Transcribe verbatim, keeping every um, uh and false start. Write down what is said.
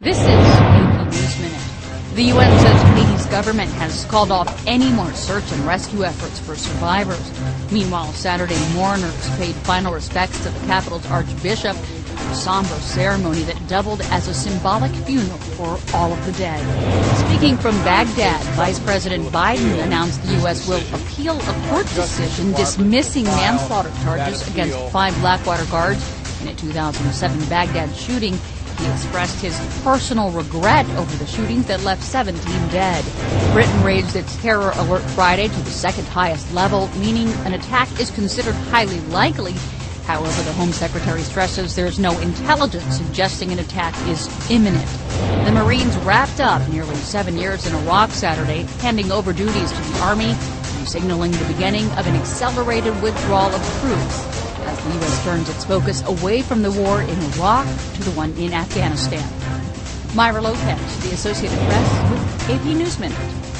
This is A P News Minute. The U N says Haiti's government has called off any more search and rescue efforts for survivors. Meanwhile, Saturday, mourners paid final respects to the capital's archbishop at a somber ceremony that doubled as a symbolic funeral for all of the dead. Speaking from Baghdad, Vice President Biden announced the U S will appeal a court decision dismissing manslaughter charges against five Blackwater guards in a two thousand seven Baghdad shooting. He expressed his personal regret over the shootings that left seventeen dead. Britain raised its terror alert Friday to the second highest level, meaning an attack is considered highly likely. However, the Home Secretary stresses there's no intelligence suggesting an attack is imminent. The Marines wrapped up nearly seven years in Iraq Saturday, handing over duties to the Army and signaling the beginning of an accelerated withdrawal of troops, as the U S turns its focus away from the war in Iraq to the one in Afghanistan. Myra Lopez, The Associated Press, with A P News Minute.